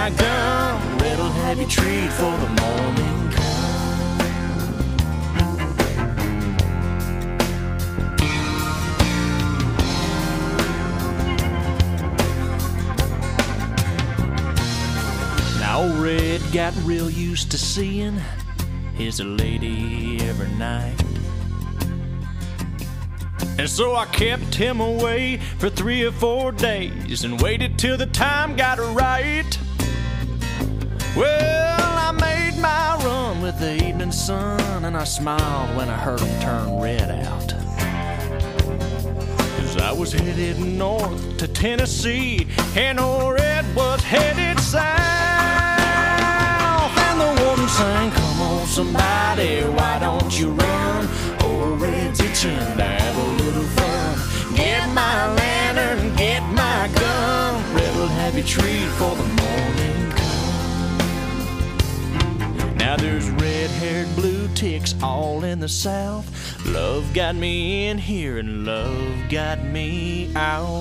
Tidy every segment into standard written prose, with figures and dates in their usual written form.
my gum. Red'll have you treat for the morning come. Now old Red got real used to seeing his lady every night. And so I kept him away for 3 or 4 days and waited till the time got right. Well, I made my run with the evening sun, and I smiled when I heard him turn red out. 'Cause I was headed north to Tennessee, and old Red was headed south. And the woman sang, "Come on, somebody, why don't you run? Old Red's itching to have a little fun. Get my lantern, get my gun. Red'll have you treat for the morning come." Now there's red-haired blue ticks all in the south. Love got me in here and love got me out.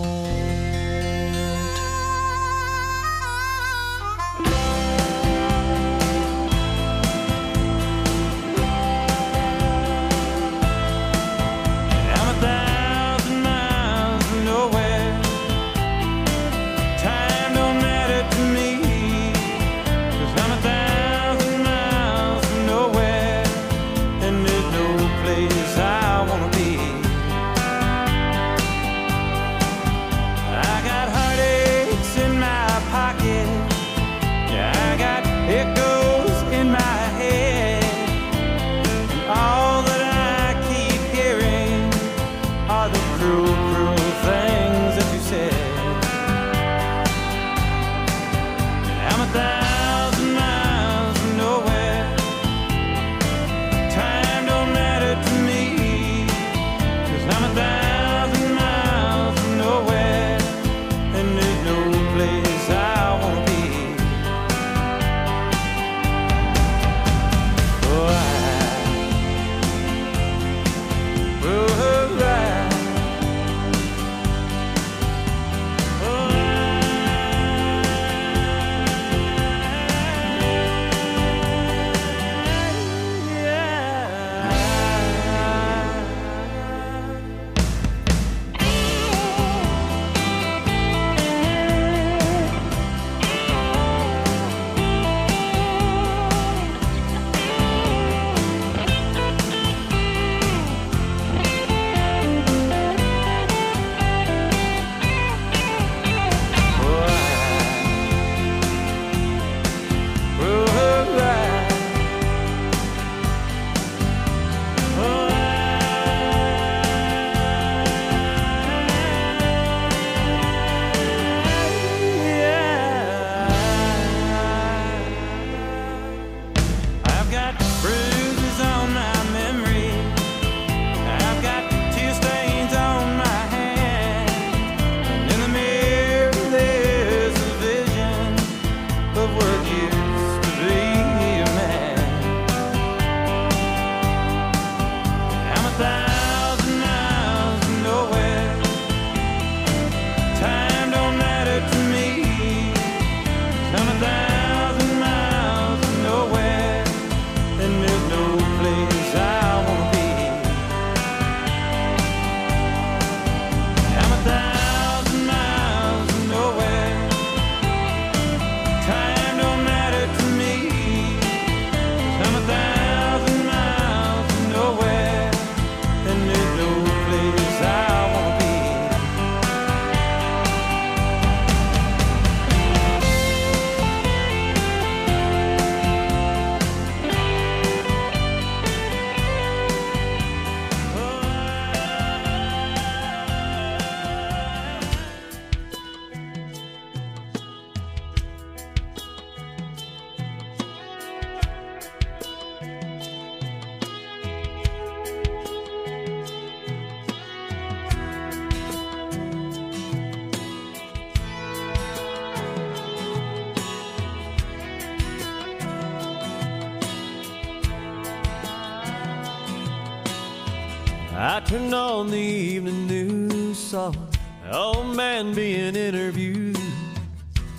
I turned on the evening news, saw an old man being interviewed.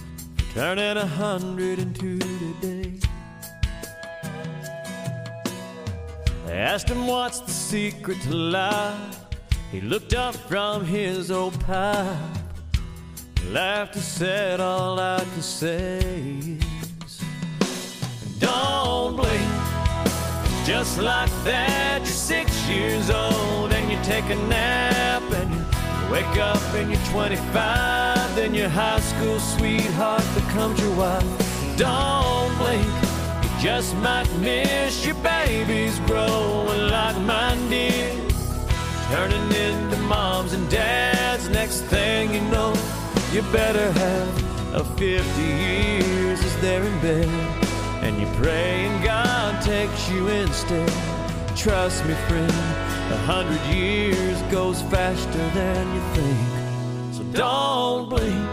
turning 102 today. I asked him what's the secret to life. He looked up from his old pipe, laughed and said, all I can say is, don't blink. Just like that, you're 6 years old and you take a nap and you wake up and you're 25. Then your high school sweetheart becomes your wife. Don't blink, you just might miss your babies growing like mine did, turning into moms and dads. Next thing you know, you better have a 50 years as they're in bed, and you pray and God takes you instead. Trust me, friend, 100 years goes faster than you think, so don't blink.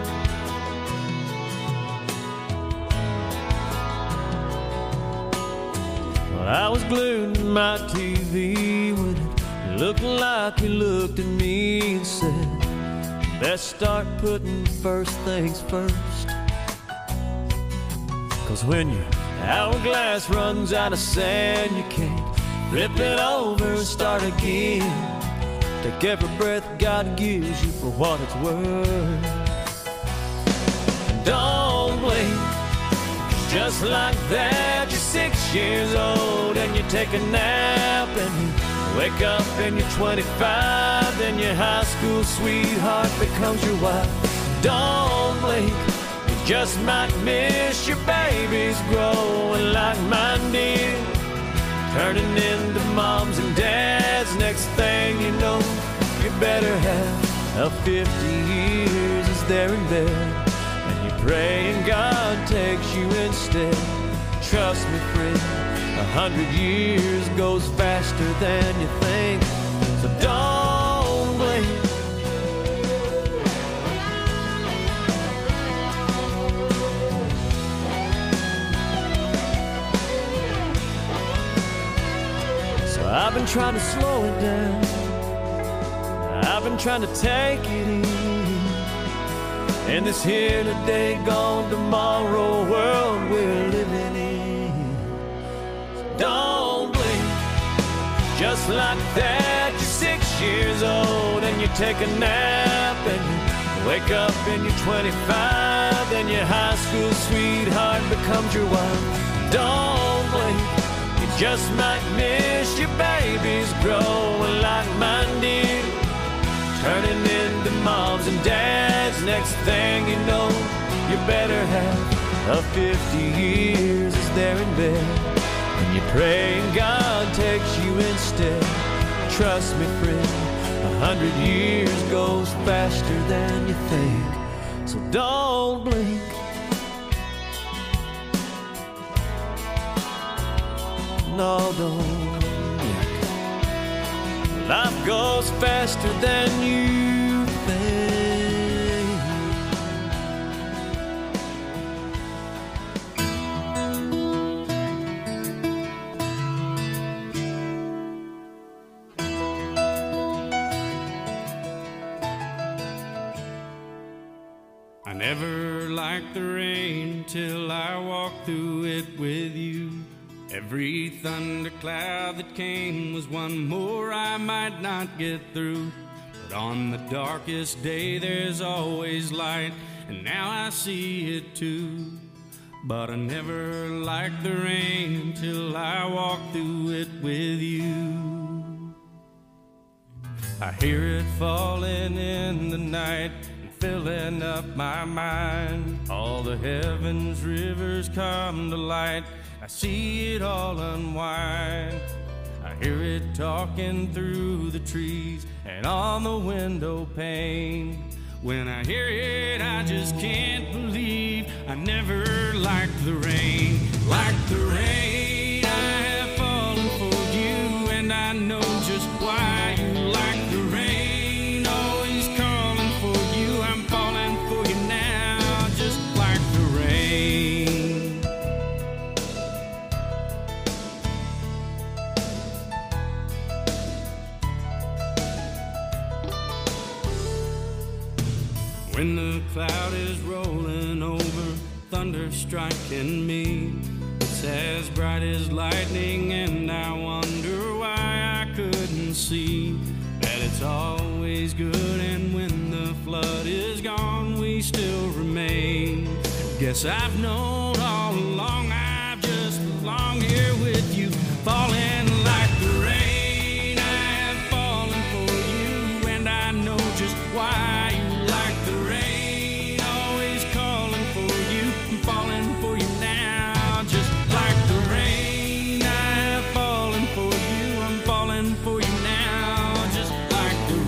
Well, I was glued to my TV when it looked like he looked at me and said, best start putting first things first. 'Cause when your hourglass runs out of sand, you can't flip it over and start again. Take every breath God gives you for what it's worth. And don't blink, just like that, you're 6 years old and you take a nap and you wake up and you're 25. Then your high school sweetheart becomes your wife. Don't blink, you just might miss your babies growing like mine did, turning into moms and dads. Next thing you know, you better have a 50 years as they're in bed, and you pray and God takes you instead. Trust me, friend, 100 years goes faster than you think, so don't blink. So I've been trying to slow it down, I've been trying to take it easy, in this here today, gone tomorrow world we're living in. So don't blink, just like that, you're 6 years old and you take a nap and you wake up and you're 25. Then your high school sweetheart becomes your wife. Don't blink, you just might miss your babies growing like mine did, turning into moms and dads. Next thing you know, you better have a 50 years as they're in bed, and you pray and God takes you instead. Trust me, friend, 100 years goes faster than you think, so don't blink. No, don't blink. Life goes faster than you think. I never liked the rain till I walked through it with you. Every thundercloud that came was one more I might not get through. But on the darkest day there's always light, and now I see it too. But I never liked the rain till I walked through it with you. I hear it falling in the night, filling up my mind. All the heavens rivers come to light, I see it all unwind. I hear it talking through the trees and on the window pane. When I hear it, I just can't believe I never liked the rain. Like the rain, I have fallen for you, and I know just why you like the rain. Always calling for you, I'm falling for you now, just like the rain. When the cloud is rolling over, striking me. It's as bright as lightning, and I wonder why I couldn't see that it's always good, and when the flood is gone, we still remain. Guess I've known all along, I've just belonged here with you, falling like the rain. I have fallen for you, and I know just why you like the rain. Always calling for you, I'm falling for you now, just like the rain. I have fallen for you, I'm falling for you now, just like the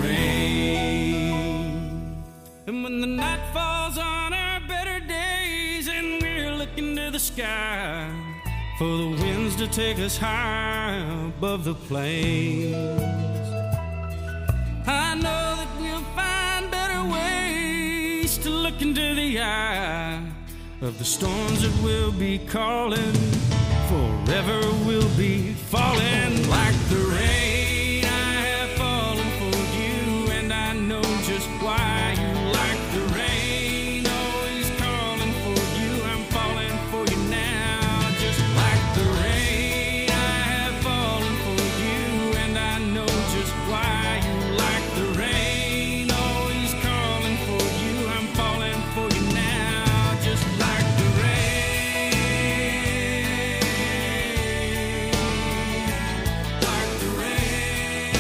rain. And when the night falls on our better days, and we're looking to the sky for the winds to take us high above the plains, I know that we'll find better ways to look into the eye of the storms that will be calling. Forever we'll be falling like the rain. I have fallen for you, and I know just why you like the rain. Always calling for you, I'm falling for you now, just like the rain. I have fallen for you, and I know just why you like the rain. Always calling for you, I'm falling for you now, just like the rain. Like the rain.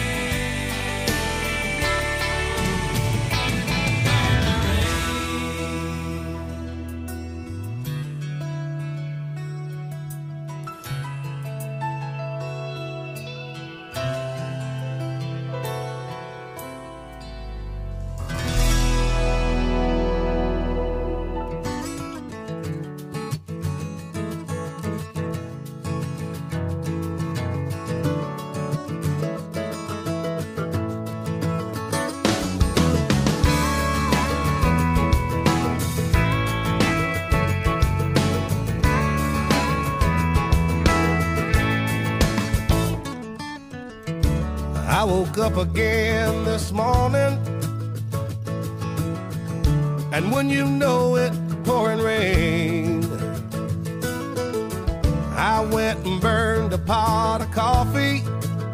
I woke up again this morning, and when you know it, pouring rain. I went and burned a pot of coffee,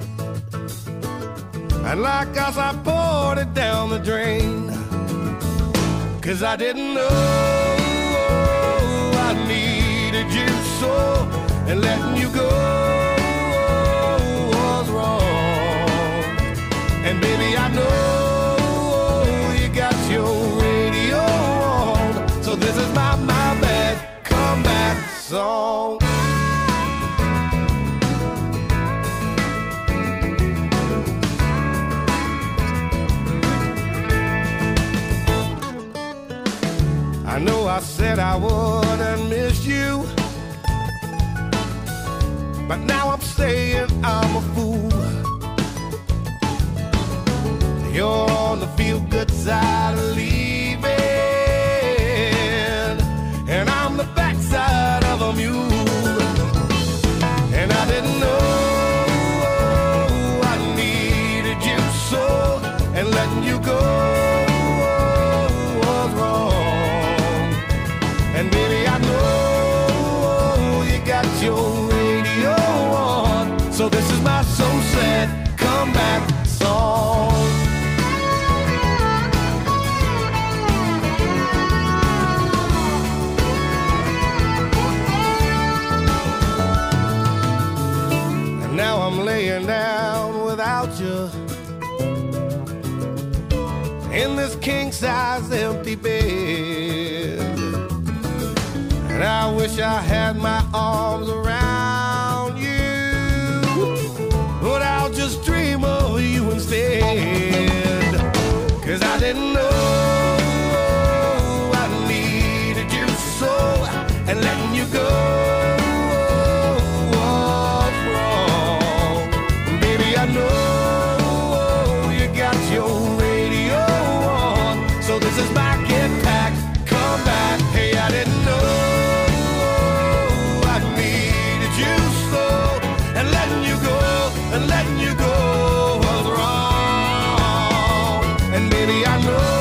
and like us I poured it down the drain. 'Cause I didn't know I needed you so, and letting you go was wrong. And baby, I know you got your radio on, so this is my bad comeback song. I know I said I wouldn't miss you, but now I'm saying I'm a fool. You're on the feel-good side of leaving, and I'm the backside of a mule. And I didn't know I needed you so, and letting you go was wrong. And baby, I know you got your radio on, so this is my so sad comeback song. Now I'm laying down without you in this king-size empty bed, and I wish I had my arms around you, but I'll just dream of you instead. 'Cause I didn't know I needed you so, and letting you go was wrong. Baby, I know you got your radio on, so this is my get back, come back. Hey, I didn't know I needed you so, and letting you go was wrong. And baby, I know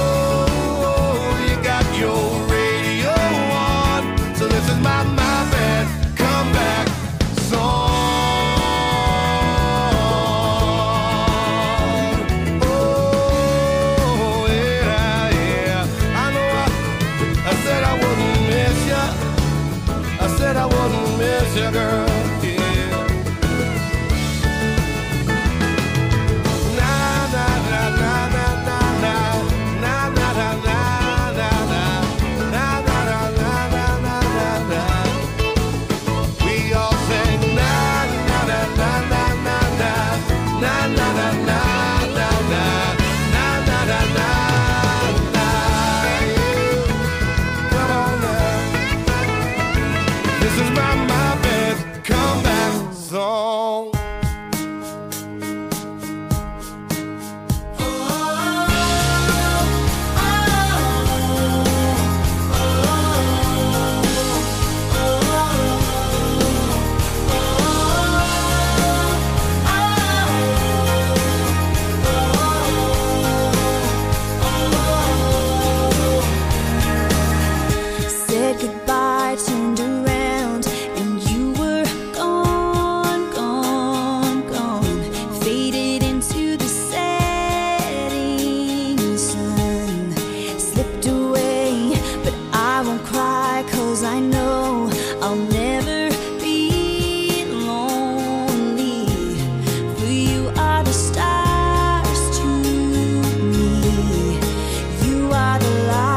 This is my best comeback song. Turned around and you were gone, gone, gone. Faded into the setting sun. Slipped away, but I won't cry, 'cause I know I'll never be lonely. For you are the stars to me. You are the light.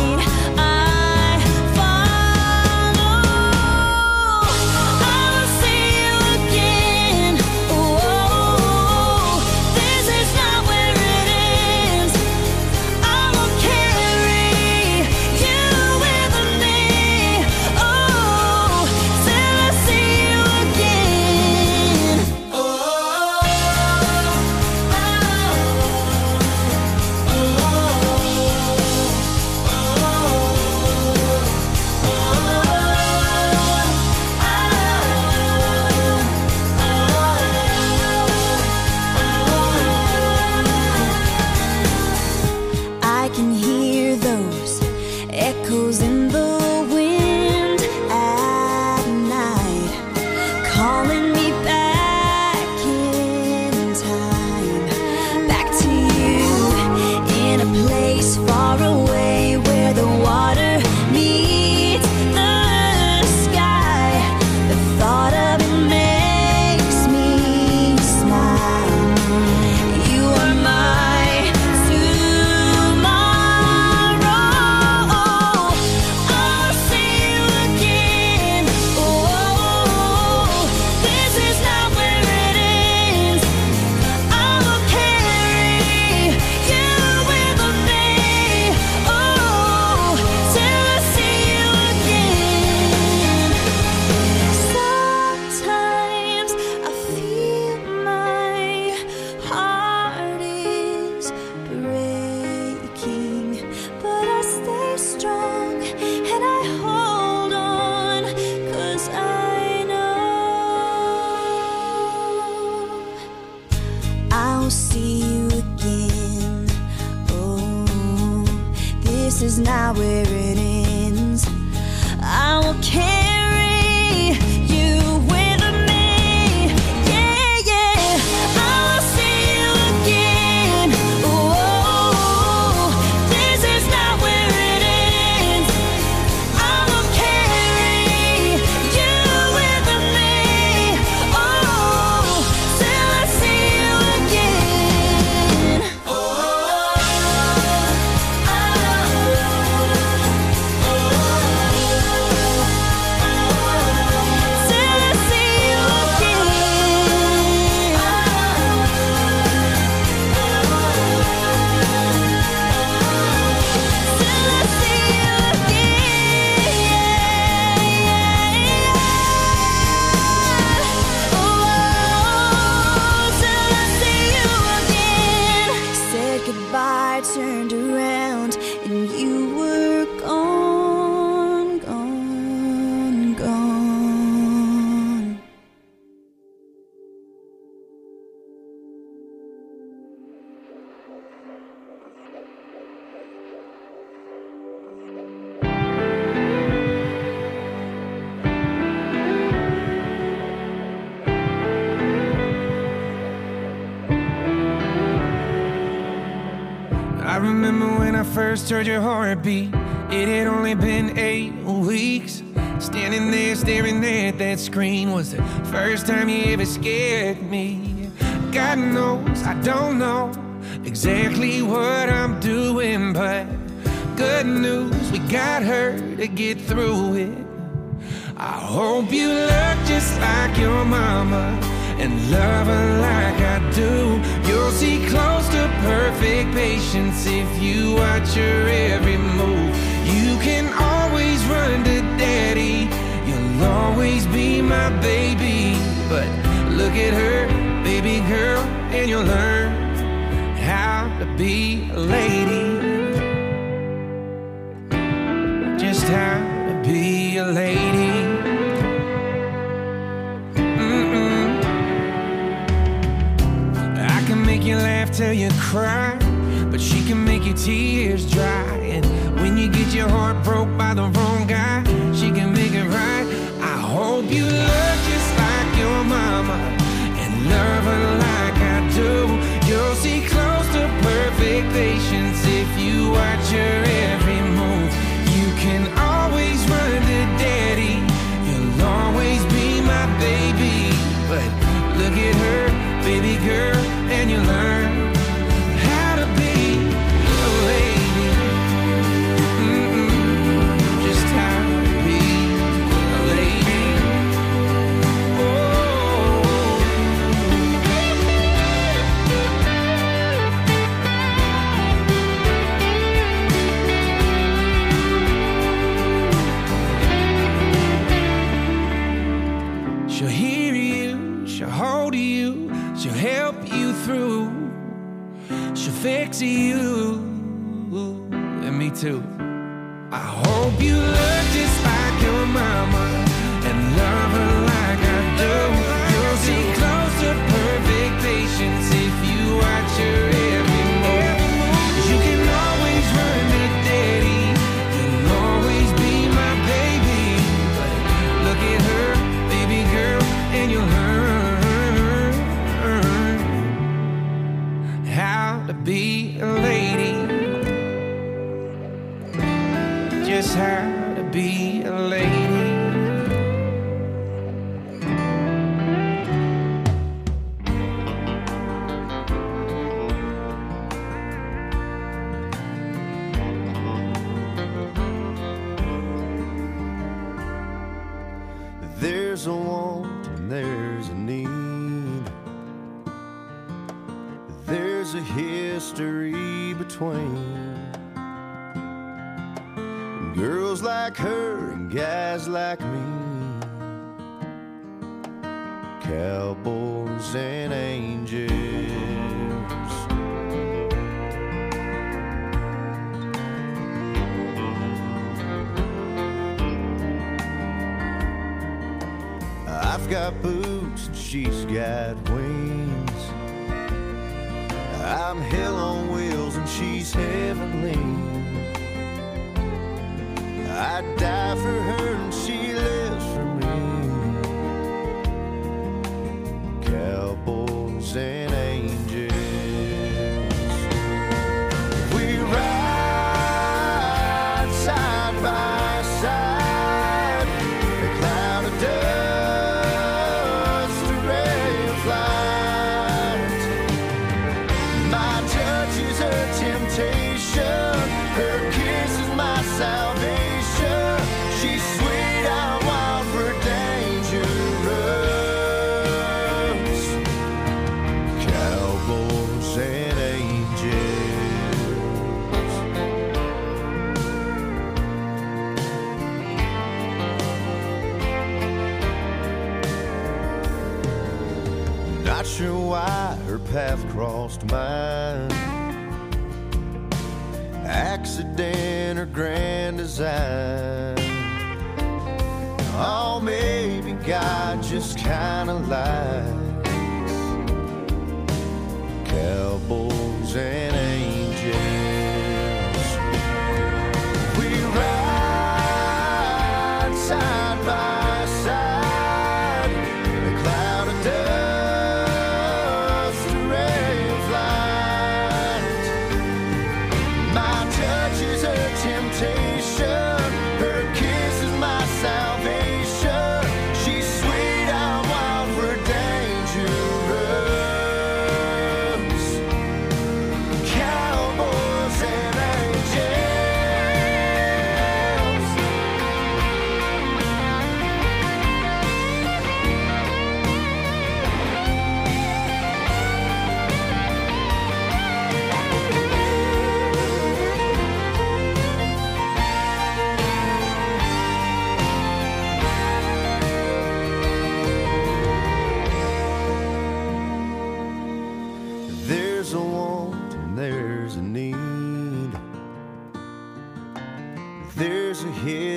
I can hear those echoes in the wind at night, calling me back in time, back to you, in a place far away where the water meets the sky. The thought of it makes me smile. You are my see you again. Oh, this is not where it ends. I will carry you with me. Yeah, yeah. I will see you again. Oh, this is not where it ends. I will carry you with me. Oh, till I see you again. Goodbye, turned around and you were gone, gone, gone. I remember when I first heard your heartbeat. It had only been 8 weeks. Standing there staring at that screen was the first time you ever scared me. God knows I don't know exactly what I'm doing, but good news, we got her to get through it. I hope you look just like your mama and love her like I do. You'll see close to perfect patience if you watch her every move. You can always run to daddy, you'll always my baby. But look at her, baby girl, and you'll learn how to be a lady. Just how to be a lady. I can make you laugh till you cry, but she can make your tears dry. And when you get your heart broke by the wrong guy, she can make it right. I hope you look just like your mama and love her like I do. You'll see close to perfect patience if you watch her every move. You can always run to daddy, you'll always be my baby. But look at her, baby girl, and you learn how to be a lady. Just how to be a lady. She'll hear you, she'll hold you, she'll help you through, she'll fix you, and me too. I hope you look just like your mama and love her like I do. You'll see close to perfect patience if you watch her every move. You can always run to daddy, you'll always be my baby. But look at her, baby girl, and you'll learn how to be a lady. Just how to be a lady. There's a want and there's a need. There's a history between girls like her and guys like me, cowboys and angels. I've got boots and she's got wings. I'm hell on wheels and she's heavenly. I'd die for her and she lives for me. Cowboys and angels. We ride side by side. A cloud of dust, a ray of light. My touch is her temptation, her kiss is my salvation. She's sweet, I'm wild for dangerous. Cowboys and angels. Not sure why her path crossed mine. Accident or grand design. Oh, maybe God just kinda lied. Cowboys and angels. We ride side by side. A cloud of dust, a ray of light. My touch is her temptation, her kiss is my salvation. She's sweet, I'm wild for dangerous.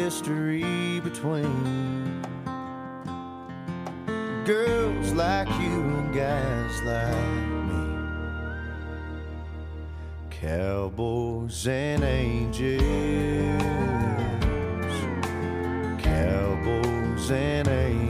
history between girls like you and guys like me, cowboys and angels, cowboys and angels.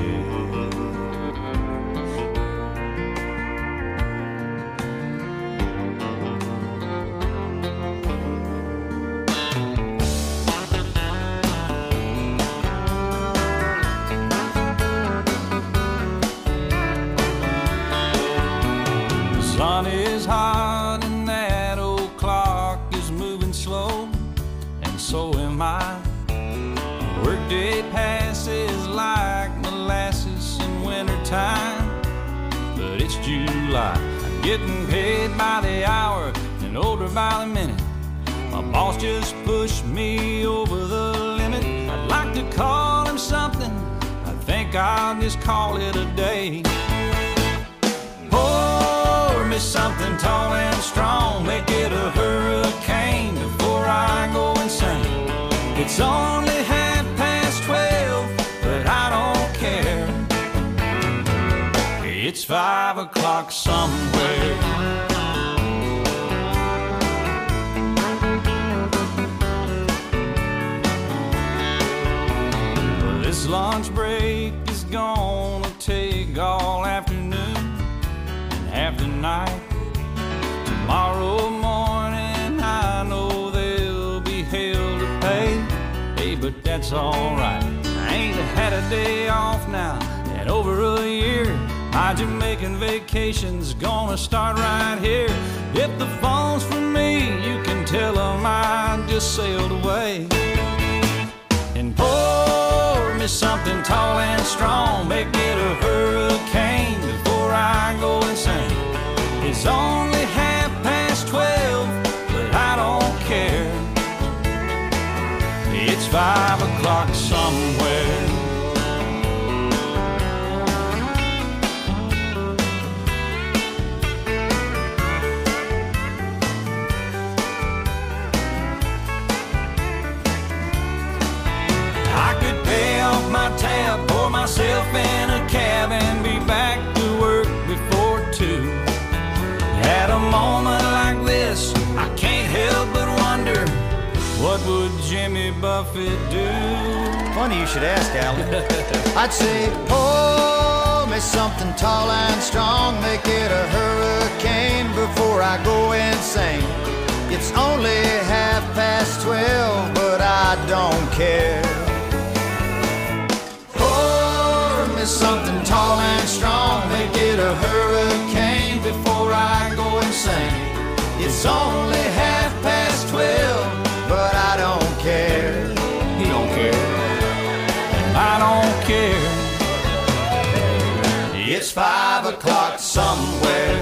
Sun is hot and that old clock is moving slow, and so am I. Workday passes like molasses in wintertime, but it's July. I'm getting paid by the hour and older by the minute. My boss just pushed me over the limit. I'd like to call him something, I think I'll just call it a day. Pour me something tall and strong, make it a hurricane before I go insane. It's only 12:30, but I don't care. It's 5 o'clock somewhere. This lunch break is gonna take all afternoon and half the night. Tomorrow morning I know there'll be hell to pay. Hey, but that's alright. I ain't had a day off now in over a year. My Jamaican vacation's gonna start right here. If the phone's for me, you can tell them I just sailed away. And pour me something tall and strong, make it a hurricane before I go insane. It's only 12:30, but I don't care. It's 5 o'clock somewhere. I could pay off my tab, pour myself in a cab, and be back to work before 2. At a moment like this, I can't help but wonder, what would Jimmy Buffett do? Funny you should ask, Alan. I'd say, pour me something tall and strong, make it a hurricane before I go insane. It's only 12:30, but I don't care. Pour me something tall and strong, make it a hurricane before I go insane. It's only 12:30, but I don't care. He don't care. I don't care. It's 5 o'clock somewhere.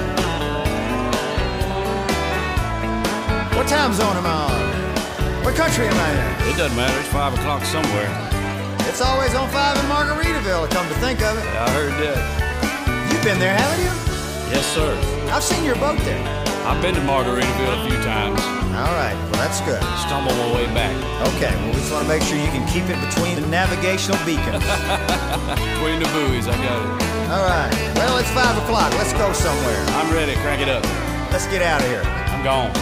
What time zone am I on? What country am I in? It doesn't matter. It's 5 o'clock somewhere. It's always on 5 in Margaritaville, come to think of it. I heard that. You've been there, haven't you? Yes, sir. I've seen your boat there. I've been to Margaritaville a few times. All right, well, that's good. Stumbled my way back. Okay, well, we just want to make sure you can keep it between the navigational beacons. Between the buoys, I got it. All right, well, it's 5 o'clock. Let's go somewhere. I'm ready. Crank it up. Let's get out of here. I'm gone.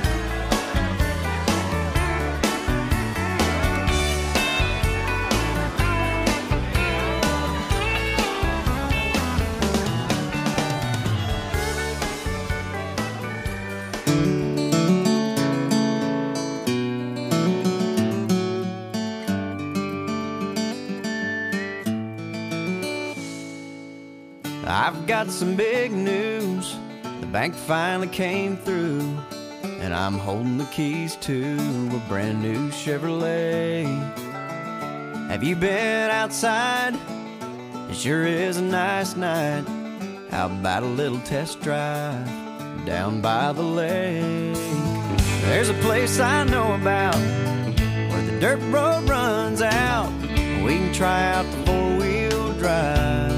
I've got some big news. The bank finally came through, and I'm holding the keys to a brand new Chevrolet. Have you been outside? It sure is a nice night. How about a little test drive down by the lake? There's a place I know about where the dirt road runs out. We can try out the four-wheel drive.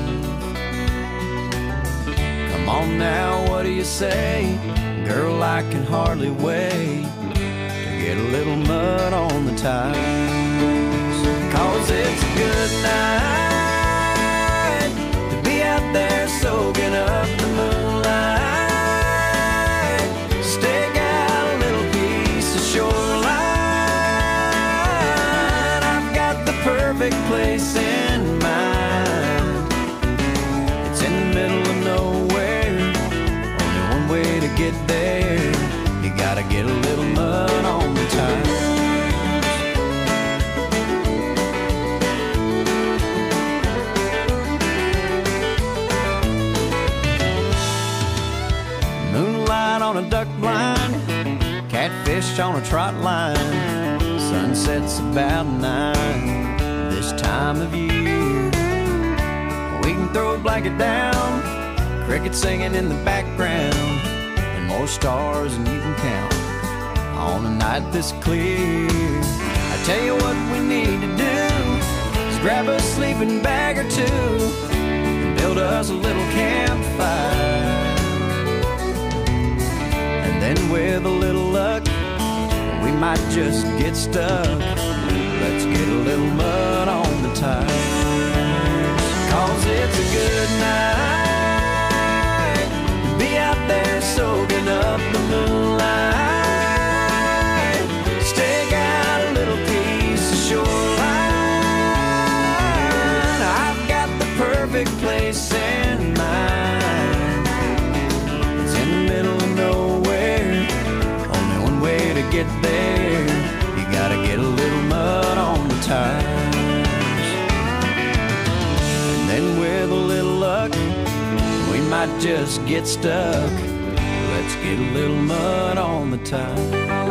Come on now, what do you say? Girl, I can hardly wait to get a little mud on the tires. it's a good night to be out there soaking up the moonlight. Stake out a little piece of shoreline. I've got the perfect place in mind. It's in the middle of nowhere. Only one way to get there. You gotta get a little mud on the tires. Moonlight on a duck blind, catfish on a trot line. Sunset's about 9 this time of year. We can throw a blanket down, crickets singing in the background, and more stars than you can count on a night this clear. I tell you what we need to do is grab a sleeping bag or two and build us a little campfire. And then with a little luck, we might just get stuck. Let's get a little mud on the tires, 'cause it's a good night to be out there soaking up the moonlight. Stake out a little piece of shoreline. I've got the perfect place in mind. It's in the middle of nowhere. Only one way to get there. You gotta get a little mud on the tires. And then with a little luck, we might just get stuck. Let's get a little mud on the tires.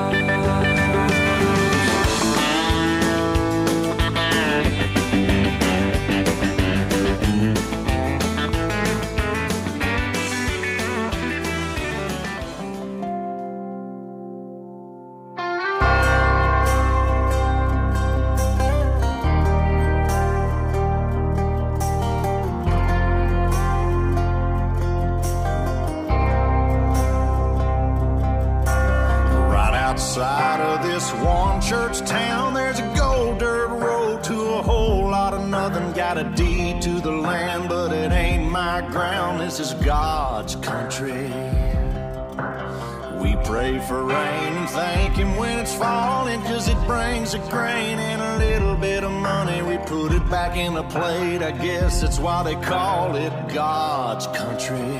Outside of this one church town, there's a gold dirt road to a whole lot of nothing. Got a deed to the land, but it ain't my ground. This is God's country. We pray for rain and thank Him when it's falling, 'cause it brings a grain and a little bit of money. We put it back in the plate. I guess that's why they call it God's country.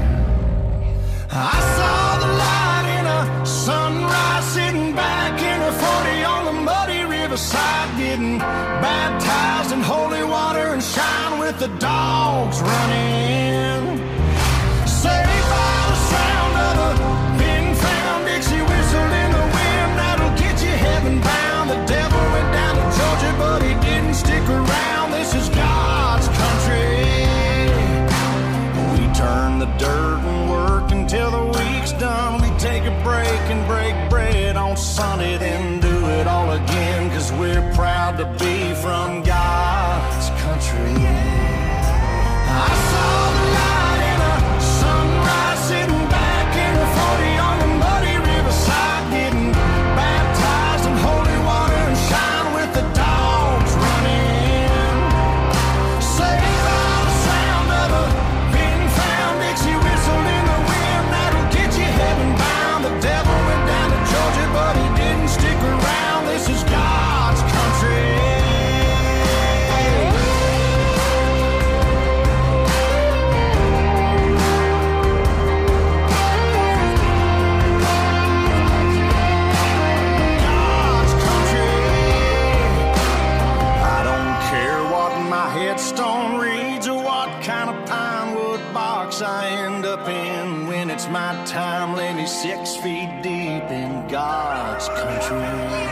I saw the light in a sunrise, sitting back in a 40 on the muddy riverside, getting baptized in holy water and shine with the dogs running. Saved by the sound of a pin-found Dixie whistle in the wind that'll get you heaven bound. The devil went down to Georgia, but he didn't stick around. This is God's country. We turn the dirt and work until the week's done. We take a break and break bread on Sunday, then do it all again, 'cause we're proud to be from God's country. I saw the light in a sunrise, sitting back in a 40 on the muddy riverside, getting baptized in holy water and shine with the dogs running. Saved by the sound of a pin-found Dixie whistle in the wind that'll get you heaven bound. The devil went down to Georgia, but he didn't stick around. This is God's country. God's country. I don't care what my headstone reads or what kind of pine wood box I end up in. When it's my time, lay me 6 feet deep in God's country.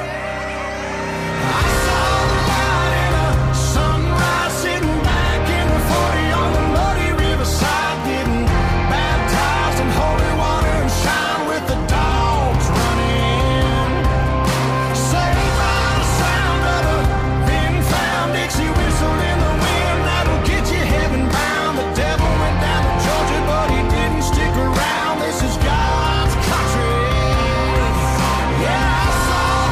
I saw the light in a sunrise, sitting back in the 40 on the muddy riverside, getting baptized in holy water and shine with the dogs running. Saved by the sound of a pin-found Dixie whistle in the wind that'll get you heaven bound. The devil went down to Georgia, but he didn't stick around. This is God's country. Yeah, I saw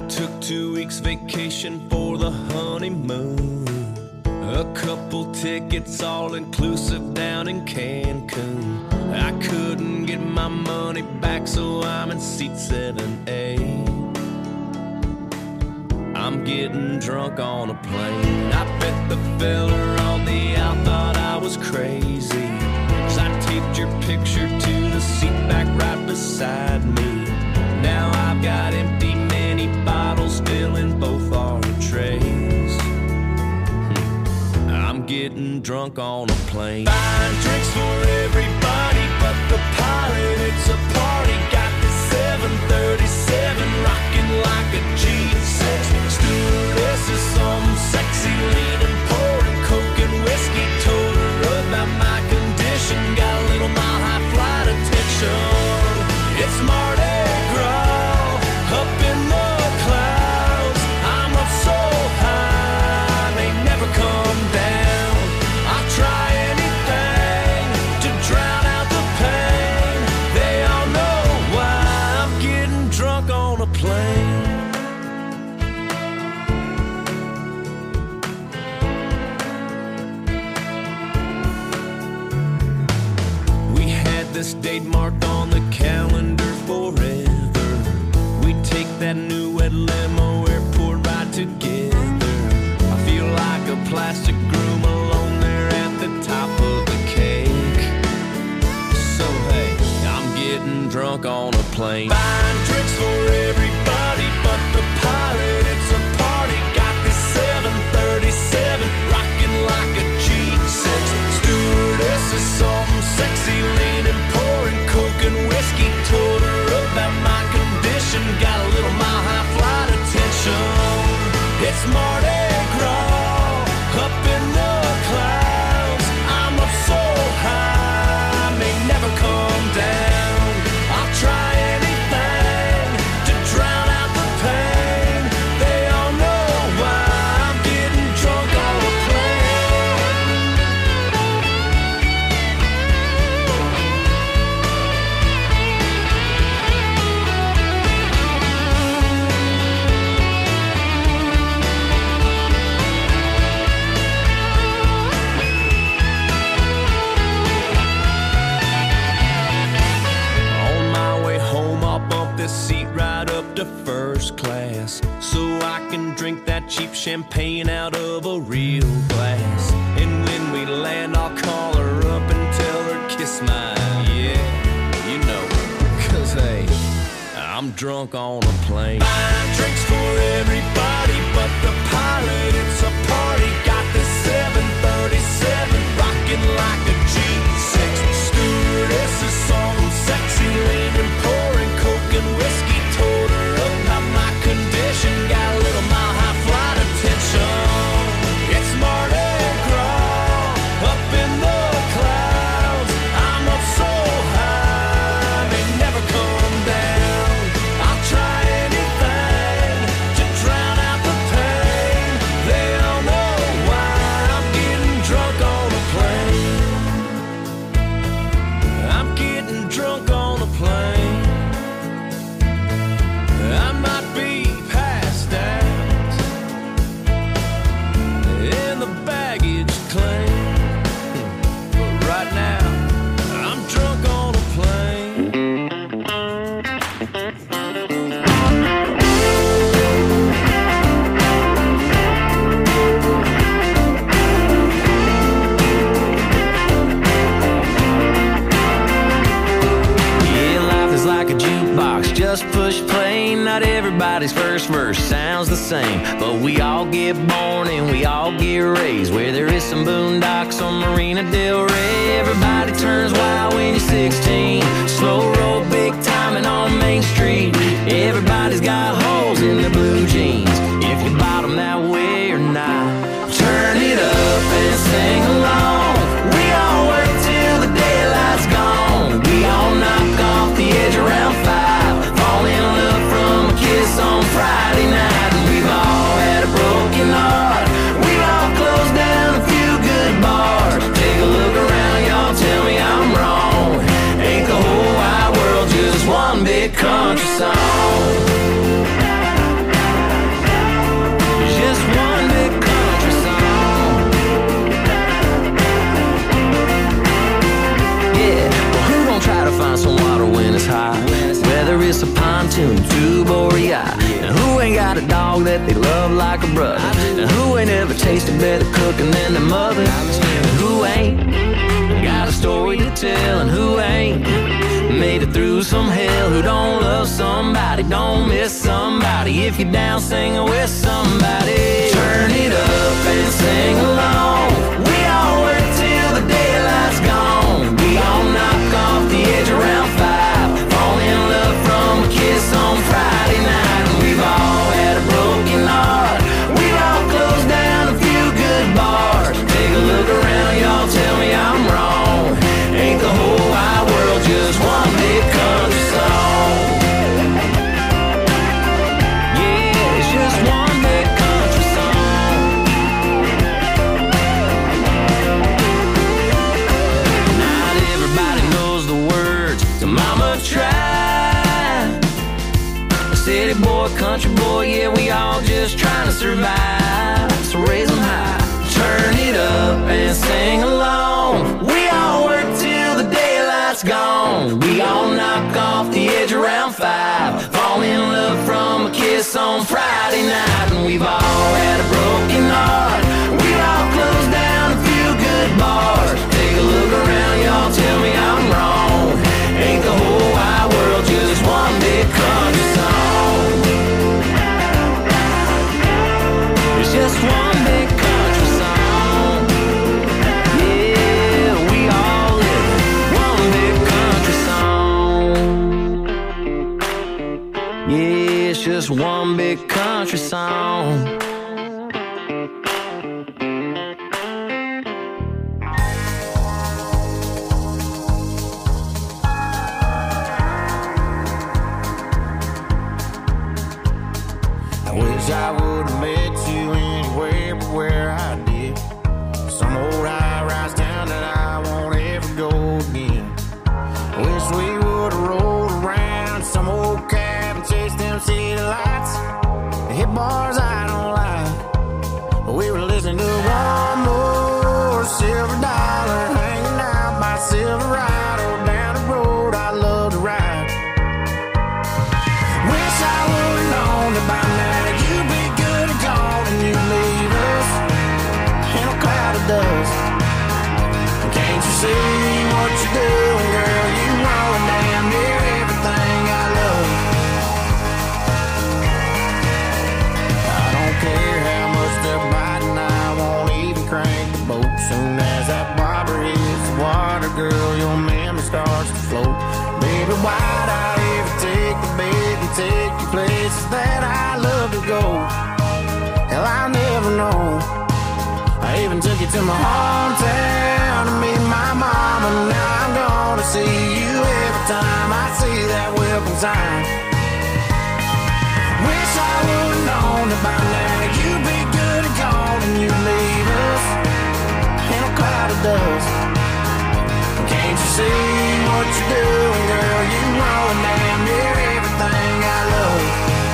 took 2 weeks vacation for the honeymoon. A couple tickets all inclusive down in Cancun. I couldn't get my money back, so I'm in seat 7A. I'm getting drunk on a plane. I bet the fella on the out thought I was crazy, 'cause I taped your picture to the seat back right beside me. Now I've got empty mini bottles filling both our trays. I'm getting drunk on a plane. Buying drinks for everybody but the pilot. It's a party. Got this 737 rocking like a G6. Stewardess is some sexy leaning, pouring coke and whiskey. Told her about my condition. Got a little mile high flight attention. It's Mardi Gras up in the clouds. I'm up so high, may never come down. I'll try anything to drown out the pain. They all know why I'm getting drunk on a plane. We had this date marked on the calendar forever. We take that new wet limo airport ride together. I feel like a plastic groom alone there at the top of the cake. So hey, I'm getting drunk on a plane. Buying drinks for everybody but the pilot. It's a party. Got this 737 rocking like a G6. Stewardess is some sexy leaning, pouring coke and whiskey. Told her about my condition. Got a little mile high flight attention. It's Mardi Gras up in the clouds. I'm up so high, may never come down. I'll try anything to drown out the pain. They all know why I'm getting drunk on a plane. On my way home, I'll bump this seat right up to first class, so I can drink that cheap champagne out of a real glass. And when we land, I'll call her up and tell her kiss my, yeah, you know, 'cause hey, I'm drunk on a plane. Buying drinks for everybody but the pilot. It's a party. Got this 737 rocking like a G6. Stewardess is some sexy leaning, pouring coke and whiskey. Told her about my condition. Got a little mile high flight attention. It's Mardi Gras up in the clouds. I'm up so high, may never come down. I'll try anything to drown out the pain. They all know why I'm getting drunk on a plane. I'm getting drunk on a plane. I might be passed out in the baggage claim, but right now I'm drunk on a plane. Yeah, life is like a jukebox, just push play. Not everybody's first verse sounds the same, but we all get born and we all get raised where there is some boondocks on Marina Del Rey. Everybody turns wild when you're 16. Slow roll, big timing on Main Street. Everybody's got holes in their blue jeans. If you bottom that way or not, turn it up and sing along. We all work till the daylight's gone. We all knock off the edge around 5. Fall in love from a kiss on Friday night. And we've all had a broken heart. We've all closed down a few good bars. Take a look around, y'all, tell me I'm wrong. Ain't the whole wide world just one big country song? tune, two Borii. Now who ain't got a dog that they love like a brother? Now who ain't ever tasted better cooking than their mother? And who ain't got a story to tell? And who ain't made it through some hell? Who don't love somebody, don't miss somebody? If you're down singing with somebody, turn it up and sing along. We all work till the daylight's gone. We all knock off the edge around 5, fall in love from a kiss on Friday night. And we've all had a broken heart, we've all closed down a few good bars. Take a look around, y'all, tell me I'm wrong. Ain't the whole wide world just one big country song? Yeah, it's just one big country song. Not everybody knows the words, so mama tried. City boy, country boy, yeah, we all just trying to survive. So raise them high, turn it up and sing along. We all work till the daylight's gone. We all knock off the edge around 5, fall in love from a kiss on Friday night. And we've all had a broken heart, we've all closed down a few good bars. Take a look around, y'all, tell me I'm wrong. Ain't the whole wide world just one big country song? It's just one big country song. Yeah, we all live one big country song. Yeah, it's just one big country song. Wish I would've met you anywhere but where I did. Some old high-rise town that I won't ever go again. Wish we would've rolled around some old cab and chased them city lights. Hit bars I don't like, but we were listening to one more silver dollar, hanging out by Silverado down the road I love to ride. Wish I would've known that by now you'd be good and gone and you'd leave us in a cloud of dust. Can't you see what you're doing, girl? You ruin damn near everything I love. I don't care how much they're biting, I won't even crank the boat. Soon as that bobber hits the water, girl, your memory starts to float. Baby, why'd I ever take the bait and take you places that I love to go? Hell, I'll never know. I even took you to my hometown to meet my mama. Now I'm gonna see you every time I see that welcome sign. Wish I would've known that by now you'd be good and gone and you'd leave us in a cloud of dust. Can't you see what you're doing, girl? You ruin damn near everything I love.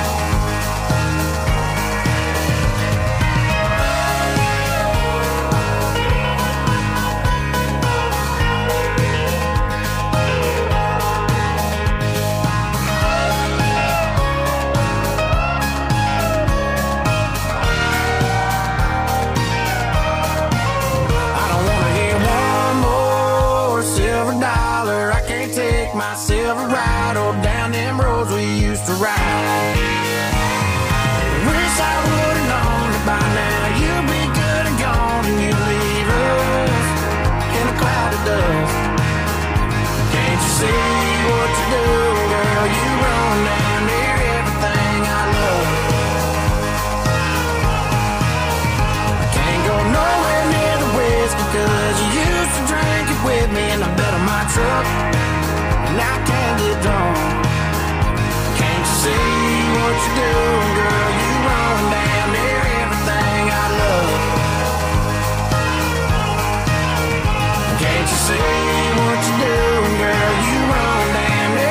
My Silverado down them roads we used to ride. Wish I would've known that by now you'd be good and gone and you'd leave us in a cloud of dust. Can't you see what you're doing, girl? You run down near everything I love. I can't go nowhere near the whiskey 'cause you used to drink it with me in the bed of my truck. And I can't get drunk. Can't you see what you're doing, girl? You run damn near everything I love. Can't you see what you're doing, girl? You run damn near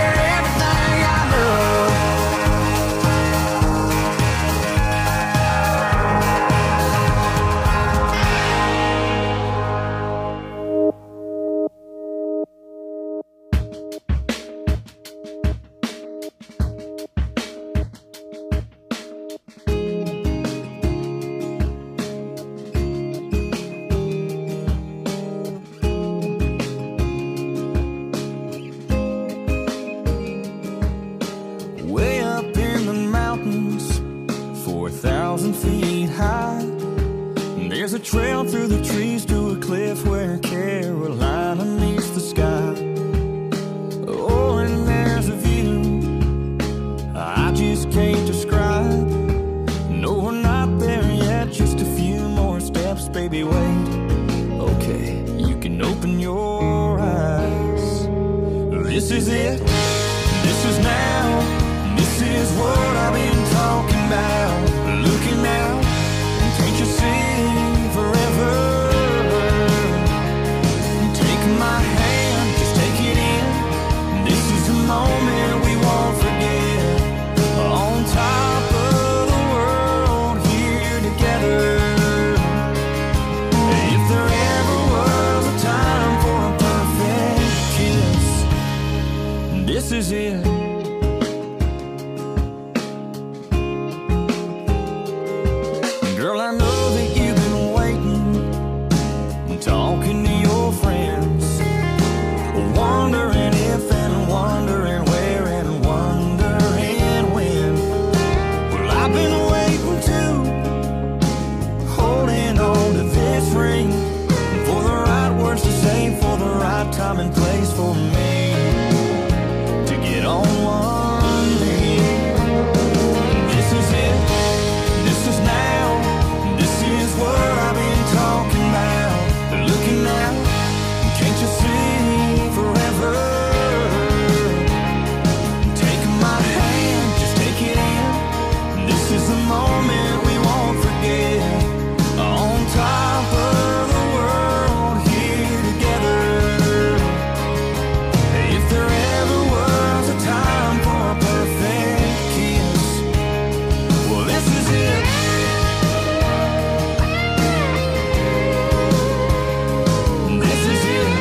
trees to a cliff where Carolina meets the sky. Oh, and there's a view I just can't describe. No, we're not there yet, just a few more steps, baby, wait. Okay, you can open your eyes. This is it, this is now, this is what I've been talking about. Looking out, can't you see forever? Take my hand, just take it in. This is the moment we won't forget. On top of the world, here together. If there ever was a time for a perfect kiss, this is it. Girl, I know that you've been waiting, talking to your friends, wondering if and wondering where and wondering when. Well, I've been waiting too, holding on to this ring, for the right words to say, for the right time and place for me to get on one knee. This is it, this is now, this is what I've been talking about. Looking out, can't you see forever? Take my hand, just take it in. This is the moment we won't forget. On top of the world, here together. If there ever was a time for a perfect kiss, well, this is it. This is it.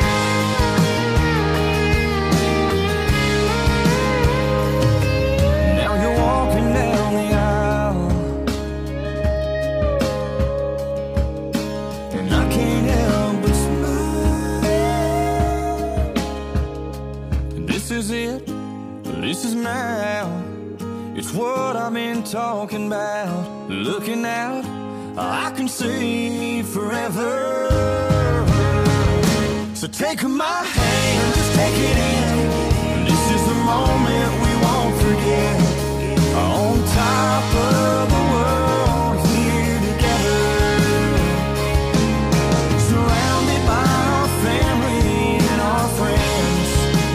Now you're walking down the aisle, and I can't help but smile. This is it, this is now. It's what I've been talking about. Looking out, I can see forever. So take my hand, just take it in. This is the moment we won't forget. On top of the world, here together. Surrounded by our family and our friends.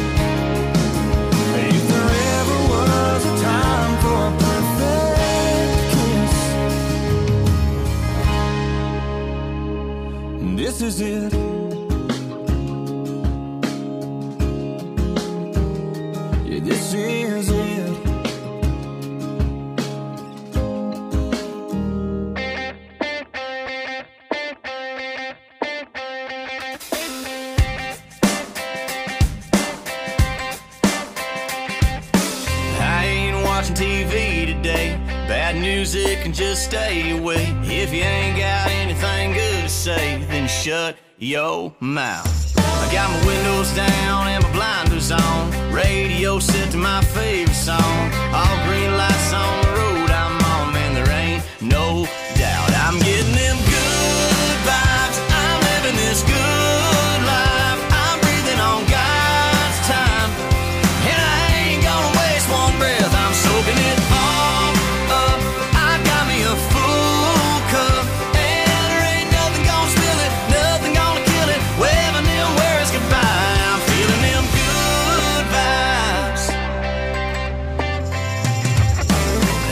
If there ever was a time for a perfect kiss, this is it. Yeah, this is it. I ain't watching TV today. Bad music can just stay away. If you ain't got anything good to say, then shut your mouth. I got my windows down and my blinders on. Radio set to my favorite song. All green lights on the road I'm on, man, there ain't no doubt. I'm getting them good vibes. I'm living this good life. I'm breathing on God's time, and I ain't gonna waste one breath. I'm soaking it all up. I got me a full cup, and there ain't nothing gonna spill it, nothing gonna kill it. Waving them words goodbye. I'm feeling them good vibes.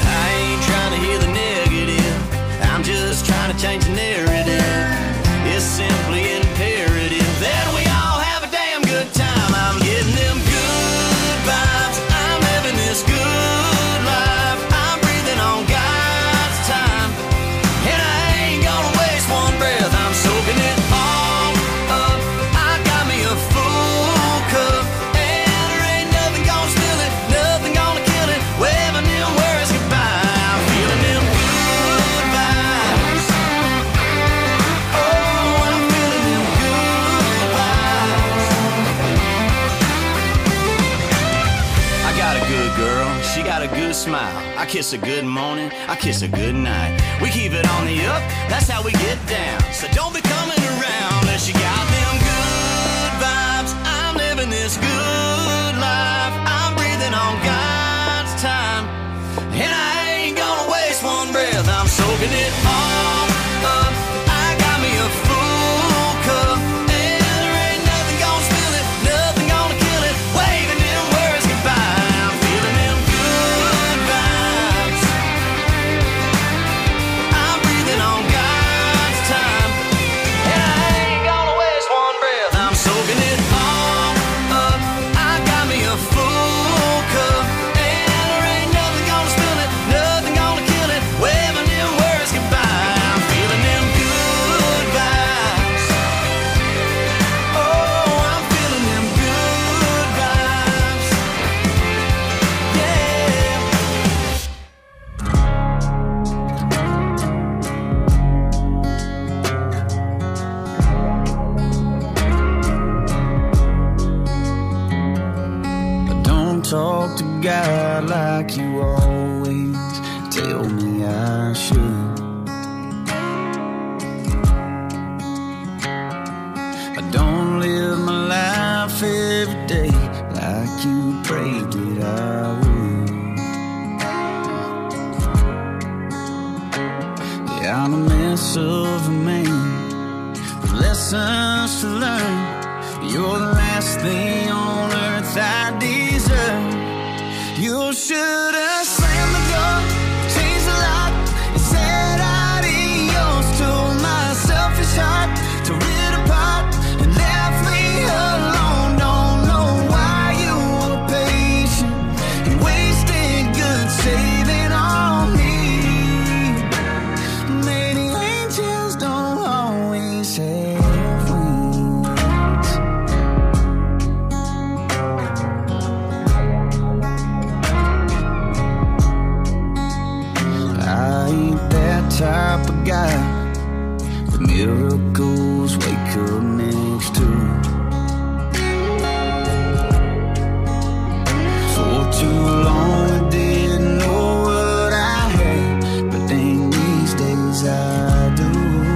got a good girl, she got a good smile. I kiss her good morning, I kiss her good night. We keep it on the up, that's how we get down. So don't be coming around unless you got them good vibes. I'm living this good life. I'm breathing on God's time, and I ain't gonna waste one breath. I'm soaking it all up. I got me a full cup, and there ain't nothing gonna spill it, nothing gonna kill it. Waving them words goodbye. I'm feeling them good vibes. I'm breathing on God's time, and I ain't gonna waste one breath. I'm soaking it all up. I got me a full cup, and there ain't nothing gonna spill it, nothing gonna kill it. Waving them words goodbye. I'm feeling them good vibes. Oh, I'm feeling them good vibes. Yeah. Don't talk to God like you always tell me I should. I don't live my life every day like you prayed that I would. Yeah, I'm a mess of a man with lessons to learn. You're the last thing on earth I deserve. You should have slammed the door, changed the lock, and said adios to my selfish heart. Tore it apart and left me alone. Don't know why you were patient and wasted good saving on me. Maybe angels don't always have wings. I ain't that type of guy that miracles wake up next to. For too long I didn't know what I had, but then these days I do.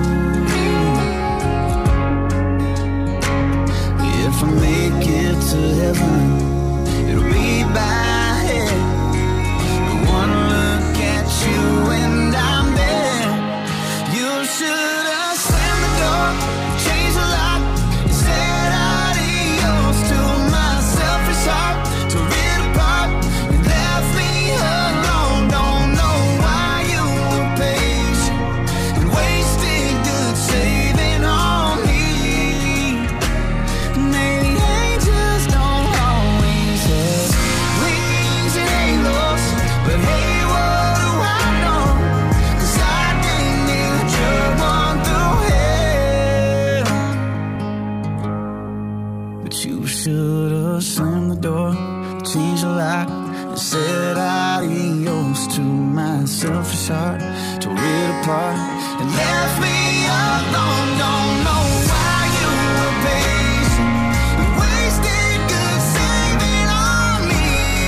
If I make it to heaven, it'll be by head. One look at you and I'm there. You should have slammed the door, changed the lock, and said adios to my selfish heart. Tore it apart and left me alone. Don't know why you were patient and wasted good saving on me. Maybe angels don't always have wings and halos, but hey, what do I know? 'Cause I didn't need drug one through hell. But you should have slammed the door, changed the lock, and said adios to my selfish heart. Tore it apart and left me alone. Don't know why you were patient and wasted good saving on me.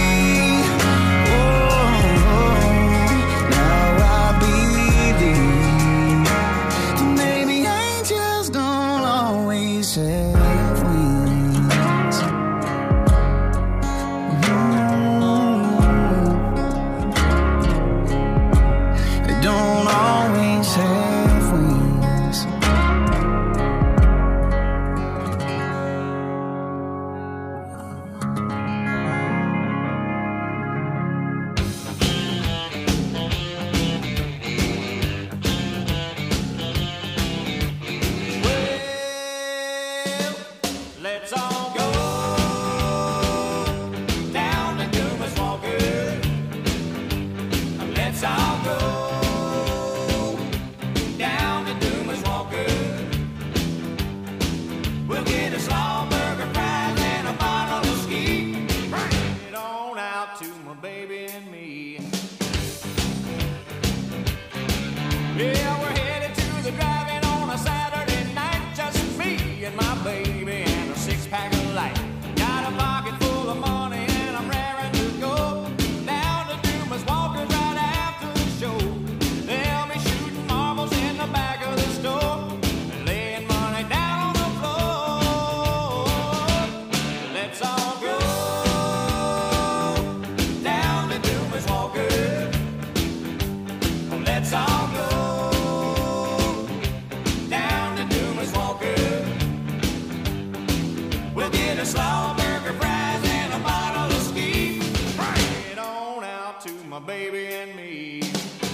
Now I believe that maybe angels don't always have wings. They don't always have wings. my baby and me.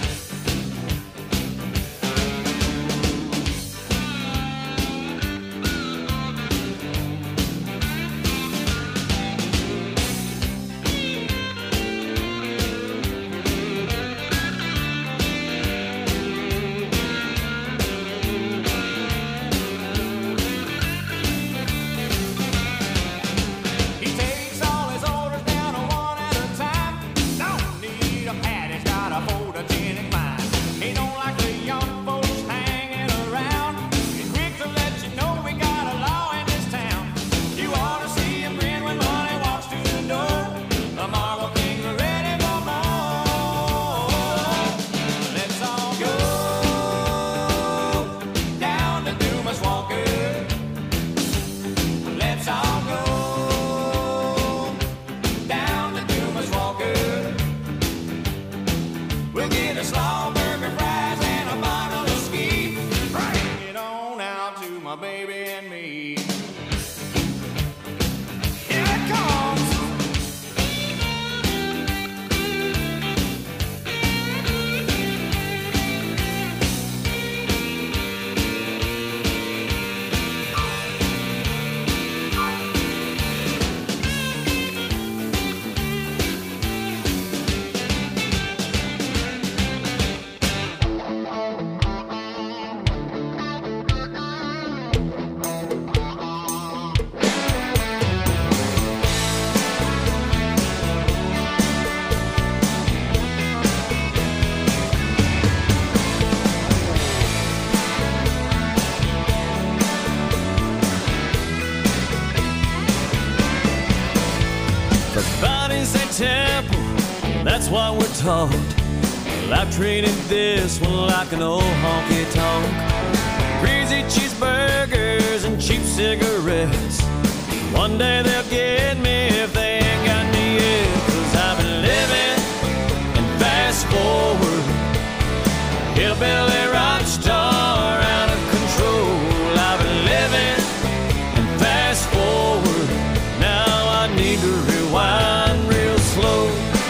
That's what we're taught. Well, I've treated this one like an old honky-tonk. Greasy cheeseburgers and cheap cigarettes. One day they'll get me if they ain't got me yet. 'Cause I've been living and fast forward, hillbilly rock star out of control. I've been living and fast forward. Now I need to rewind real slow.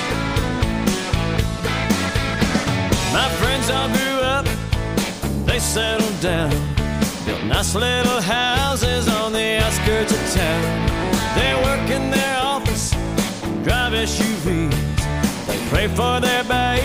My friends all grew up, they settled down, built nice little houses on the outskirts of town. They work in their office, drive SUVs, they pray for their babies